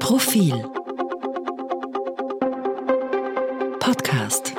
Profil Podcast.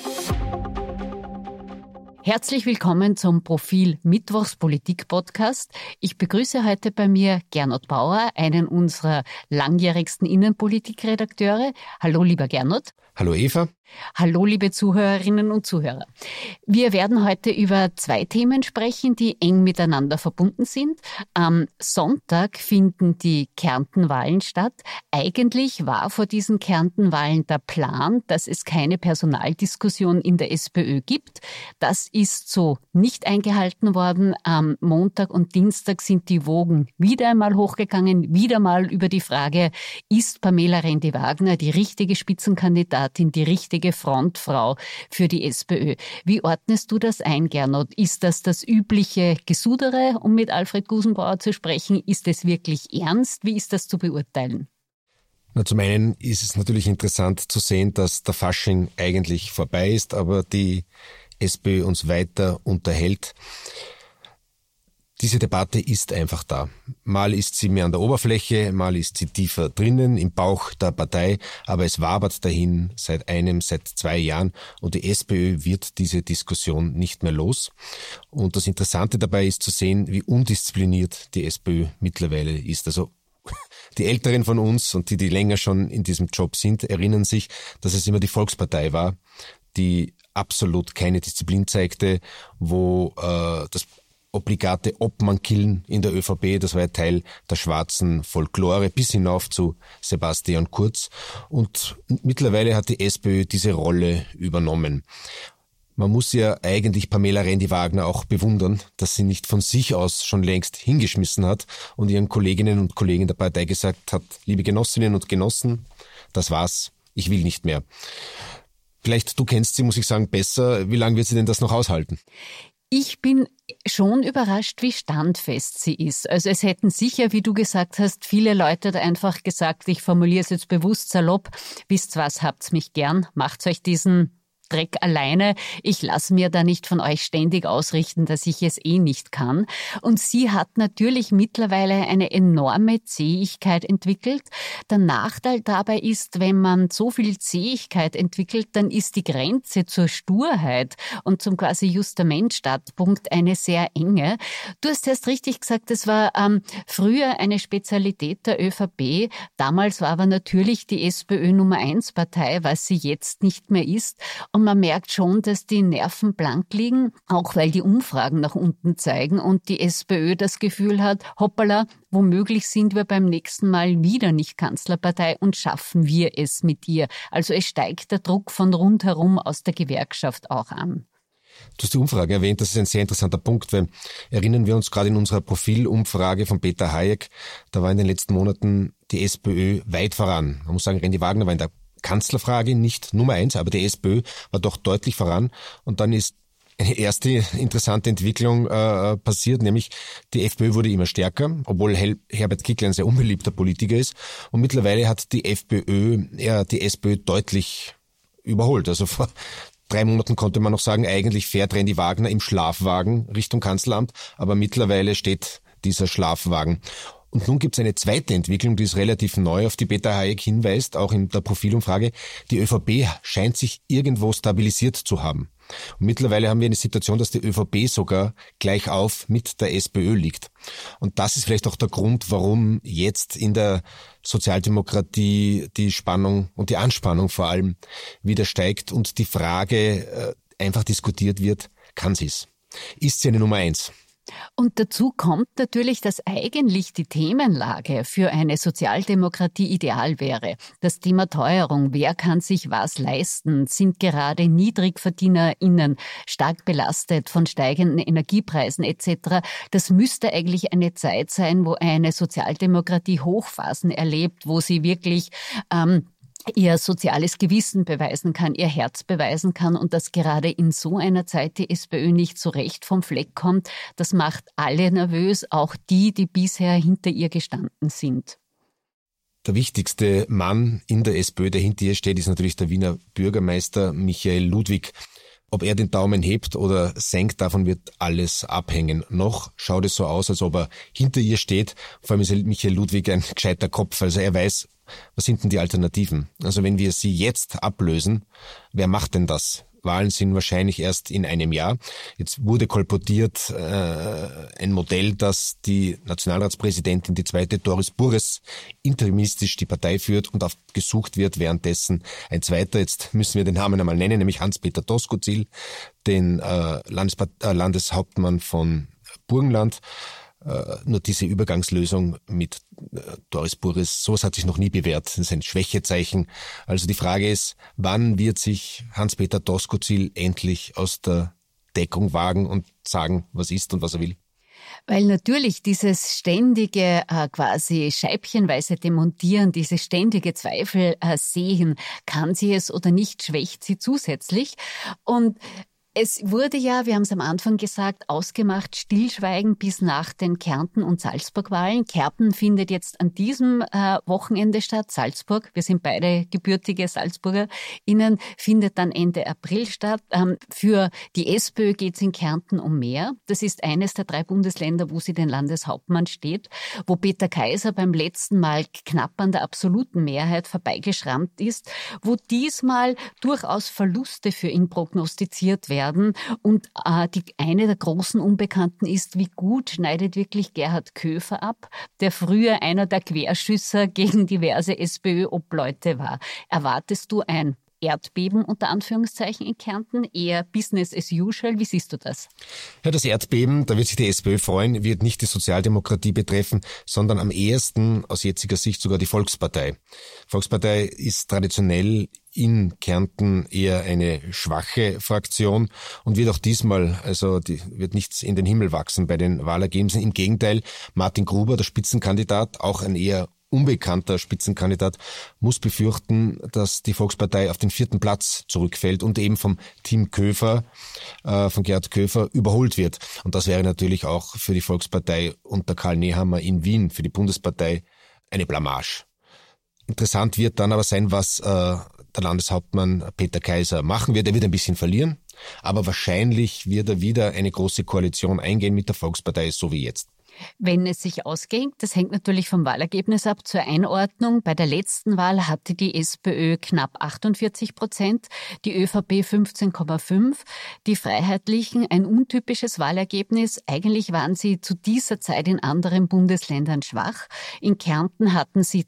Herzlich willkommen zum Profil Mittwochs Politik Podcast. Ich begrüße heute bei mir Gernot Bauer, einen unserer langjährigsten Innenpolitikredakteure. Hallo, lieber Gernot. Hallo Eva. Hallo, liebe Zuhörerinnen und Zuhörer. Wir werden heute über zwei Themen sprechen, die eng miteinander verbunden sind. Am Sonntag finden die Kärntenwahlen statt. Eigentlich war vor diesen Kärntenwahlen der Plan, dass es keine Personaldiskussion in der SPÖ gibt. Das ist so nicht eingehalten worden. Am Montag und Dienstag sind die Wogen wieder einmal hochgegangen, wieder mal über die Frage, ist Pamela Rendi-Wagner die richtige Spitzenkandidatin, die richtige Frontfrau für die SPÖ. Wie ordnest du das ein, Gernot? Ist das übliche Gesudere, um mit Alfred Gusenbauer zu sprechen? Ist es wirklich ernst? Wie ist das zu beurteilen? Na, zum einen ist es natürlich interessant zu sehen, dass der Fasching eigentlich vorbei ist, aber die SPÖ uns weiter unterhält. Diese Debatte ist einfach da. Mal ist sie mehr an der Oberfläche, mal ist sie tiefer drinnen im Bauch der Partei, aber es wabert dahin seit 2 Jahren und die SPÖ wird diese Diskussion nicht mehr los. Und das Interessante dabei ist zu sehen, wie undiszipliniert die SPÖ mittlerweile ist. Also die Älteren von uns und die länger schon in diesem Job sind, erinnern sich, dass es immer die Volkspartei war, die absolut keine Disziplin zeigte, wo das obligate Obmann-Killen in der ÖVP, das war ja Teil der schwarzen Folklore, bis hinauf zu Sebastian Kurz. Und mittlerweile hat die SPÖ diese Rolle übernommen. Man muss ja eigentlich Pamela Rendi-Wagner auch bewundern, dass sie nicht von sich aus schon längst hingeschmissen hat und ihren Kolleginnen und Kollegen der Partei gesagt hat, liebe Genossinnen und Genossen, das war's, ich will nicht mehr. Vielleicht, du kennst sie, muss ich sagen, besser. Wie lange wird sie denn das noch aushalten? Ich bin schon überrascht, wie standfest sie ist. Also es hätten sicher, wie du gesagt hast, viele Leute da einfach gesagt, ich formuliere es jetzt bewusst salopp, wisst was, habt's mich gern, macht's euch diesen Dreck alleine. Ich lasse mir da nicht von euch ständig ausrichten, dass ich es nicht kann. Und sie hat natürlich mittlerweile eine enorme Zähigkeit entwickelt. Der Nachteil dabei ist, wenn man so viel Zähigkeit entwickelt, dann ist die Grenze zur Sturheit und zum quasi Justament-Startpunkt eine sehr enge. Du hast erst richtig gesagt, das war früher eine Spezialität der ÖVP. Damals war aber natürlich die SPÖ Nummer 1 Partei, was sie jetzt nicht mehr ist. Und man merkt schon, dass die Nerven blank liegen, auch weil die Umfragen nach unten zeigen und die SPÖ das Gefühl hat, hoppala, womöglich sind wir beim nächsten Mal wieder nicht Kanzlerpartei und schaffen wir es mit ihr. Also es steigt der Druck von rundherum aus der Gewerkschaft auch an. Du hast die Umfrage erwähnt, das ist ein sehr interessanter Punkt, weil erinnern wir uns gerade in unserer Profilumfrage von Peter Hayek, da war in den letzten Monaten die SPÖ weit voran. Man muss sagen, Rendi-Wagner war in der Kanzlerfrage nicht Nummer 1, aber die SPÖ war doch deutlich voran. Und dann ist eine erste interessante Entwicklung passiert, nämlich die FPÖ wurde immer stärker, obwohl Herbert Kickl ein sehr unbeliebter Politiker ist. Und mittlerweile hat die FPÖ die SPÖ deutlich überholt. Also vor 3 Monaten konnte man noch sagen, eigentlich fährt Rendi-Wagner im Schlafwagen Richtung Kanzleramt, aber mittlerweile steht dieser Schlafwagen. Und nun gibt es eine zweite Entwicklung, die ist relativ neu, auf die Peter Hayek hinweist, auch in der Profilumfrage. Die ÖVP scheint sich irgendwo stabilisiert zu haben. Und mittlerweile haben wir eine Situation, dass die ÖVP sogar gleich auf mit der SPÖ liegt. Und das ist vielleicht auch der Grund, warum jetzt in der Sozialdemokratie die Spannung und die Anspannung vor allem wieder steigt und die Frage einfach diskutiert wird, kann sie es? Ist sie eine Nummer 1? Und dazu kommt natürlich, dass eigentlich die Themenlage für eine Sozialdemokratie ideal wäre. Das Thema Teuerung, wer kann sich was leisten, sind gerade NiedrigverdienerInnen stark belastet von steigenden Energiepreisen etc. Das müsste eigentlich eine Zeit sein, wo eine Sozialdemokratie Hochphasen erlebt, wo sie wirklich ihr soziales Gewissen beweisen kann, ihr Herz beweisen kann und dass gerade in so einer Zeit die SPÖ nicht so recht vom Fleck kommt, das macht alle nervös, auch die bisher hinter ihr gestanden sind. Der wichtigste Mann in der SPÖ, der hinter ihr steht, ist natürlich der Wiener Bürgermeister Michael Ludwig. Ob er den Daumen hebt oder senkt, davon wird alles abhängen. Noch schaut es so aus, als ob er hinter ihr steht. Vor allem ist Michael Ludwig ein gescheiter Kopf. Also er weiß, was sind denn die Alternativen? Also wenn wir sie jetzt ablösen, wer macht denn das? Wahlen sind wahrscheinlich erst in einem Jahr. Jetzt wurde kolportiert ein Modell, dass die Nationalratspräsidentin, die zweite Doris Burres, interimistisch die Partei führt und gesucht wird währenddessen ein zweiter, jetzt müssen wir den Namen einmal nennen, nämlich Hans-Peter Doskozil, den Landeshauptmann von Burgenland. Nur diese Übergangslösung mit Doris Burres, sowas hat sich noch nie bewährt. Das ist ein Schwächezeichen. Also die Frage ist, wann wird sich Hans-Peter Doskozil endlich aus der Deckung wagen und sagen, was ist und was er will? Weil natürlich dieses ständige quasi scheibchenweise Demontieren, diese ständige Zweifel sehen, kann sie es oder nicht, schwächt sie zusätzlich. Und es wurde ja, wir haben es am Anfang gesagt, ausgemacht, Stillschweigen bis nach den Kärnten- und Salzburg-Wahlen. Kärnten findet jetzt an diesem Wochenende statt. Salzburg, wir sind beide gebürtige SalzburgerInnen, findet dann Ende April statt. Für die SPÖ geht es in Kärnten um mehr. Das ist eines der 3 Bundesländer, wo sie den Landeshauptmann steht, wo Peter Kaiser beim letzten Mal knapp an der absoluten Mehrheit vorbeigeschrammt ist, wo diesmal durchaus Verluste für ihn prognostiziert werden. Und eine der großen Unbekannten ist, wie gut schneidet wirklich Gerhard Köfer ab, der früher einer der Querschüsser gegen diverse SPÖ-Obleute war. Erwartest du ein Erdbeben unter Anführungszeichen in Kärnten, eher Business as usual? Wie siehst du das? Ja, das Erdbeben, da wird sich die SPÖ freuen, wird nicht die Sozialdemokratie betreffen, sondern am ehesten aus jetziger Sicht sogar die Volkspartei. Volkspartei ist traditionell in Kärnten eher eine schwache Fraktion und wird auch diesmal, wird nichts in den Himmel wachsen bei den Wahlergebnissen. Im Gegenteil, Martin Gruber, der Spitzenkandidat, auch ein eher unbekannter Spitzenkandidat, muss befürchten, dass die Volkspartei auf den 4. Platz zurückfällt und eben vom Team Köfer, von Gerhard Köfer, überholt wird. Und das wäre natürlich auch für die Volkspartei unter Karl Nehammer in Wien, für die Bundespartei, eine Blamage. Interessant wird dann aber sein, was der Landeshauptmann Peter Kaiser machen wird. Er wird ein bisschen verlieren, aber wahrscheinlich wird er wieder eine große Koalition eingehen mit der Volkspartei, so wie jetzt. Wenn es sich ausgeht, das hängt natürlich vom Wahlergebnis ab. Zur Einordnung, bei der letzten Wahl hatte die SPÖ knapp 48%, die ÖVP 15,5%, die Freiheitlichen ein untypisches Wahlergebnis. Eigentlich waren sie zu dieser Zeit in anderen Bundesländern schwach. In Kärnten hatten sie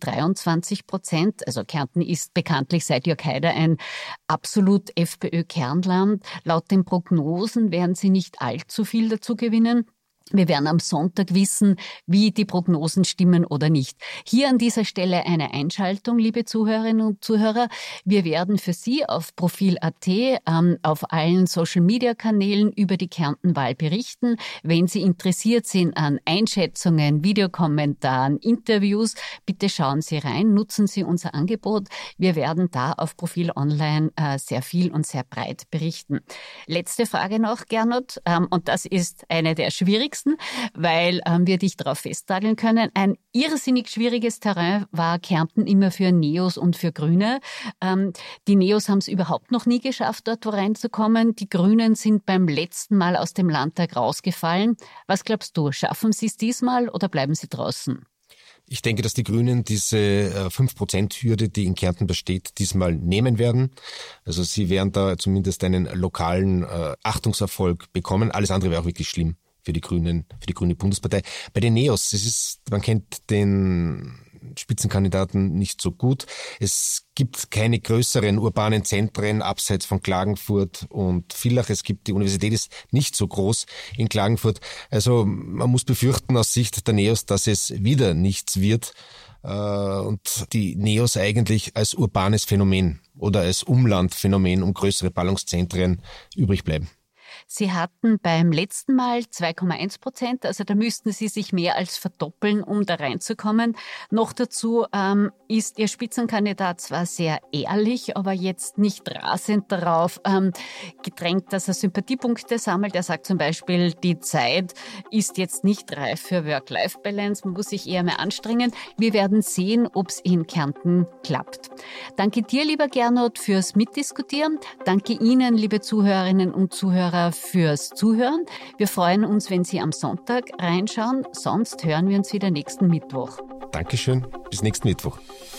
23%, also Kärnten ist bekanntlich seit Jörg Haider ein absolut FPÖ-Kernland. Laut den Prognosen werden sie nicht allzu viel dazu gewinnen. Wir werden am Sonntag wissen, wie die Prognosen stimmen oder nicht. Hier an dieser Stelle eine Einschaltung, liebe Zuhörerinnen und Zuhörer. Wir werden für Sie auf Profil.at, auf allen Social-Media-Kanälen über die Kärntenwahl berichten. Wenn Sie interessiert sind an Einschätzungen, Videokommentaren, Interviews, bitte schauen Sie rein, nutzen Sie unser Angebot. Wir werden da auf Profil Online sehr viel und sehr breit berichten. Letzte Frage noch, Gernot, und das ist eine der schwierigsten, weil wir dich darauf festnageln können. Ein irrsinnig schwieriges Terrain war Kärnten immer für Neos und für Grüne. Die Neos haben es überhaupt noch nie geschafft, dort reinzukommen. Die Grünen sind beim letzten Mal aus dem Landtag rausgefallen. Was glaubst du, schaffen sie es diesmal oder bleiben sie draußen? Ich denke, dass die Grünen diese 5%-Hürde, die in Kärnten besteht, diesmal nehmen werden. Also sie werden da zumindest einen lokalen Achtungserfolg bekommen. Alles andere wäre auch wirklich schlimm für die Grüne Bundespartei. Bei den Neos, man kennt den Spitzenkandidaten nicht so gut. Es gibt keine größeren urbanen Zentren abseits von Klagenfurt und Villach. Die Universität ist nicht so groß in Klagenfurt. Also man muss befürchten aus Sicht der Neos, dass es wieder nichts wird und die Neos eigentlich als urbanes Phänomen oder als Umlandphänomen um größere Ballungszentren übrig bleiben. Sie hatten beim letzten Mal 2,1%, also da müssten Sie sich mehr als verdoppeln, um da reinzukommen. Noch dazu ist Ihr Spitzenkandidat zwar sehr ehrlich, aber jetzt nicht rasend darauf gedrängt, dass er Sympathiepunkte sammelt. Er sagt zum Beispiel, die Zeit ist jetzt nicht reif für Work-Life-Balance, man muss sich eher mehr anstrengen. Wir werden sehen, ob es in Kärnten klappt. Danke dir, lieber Gernot, fürs Mitdiskutieren. Danke Ihnen, liebe Zuhörerinnen und Zuhörer, fürs Zuhören. Wir freuen uns, wenn Sie am Sonntag reinschauen. Sonst hören wir uns wieder nächsten Mittwoch. Dankeschön. Bis nächsten Mittwoch.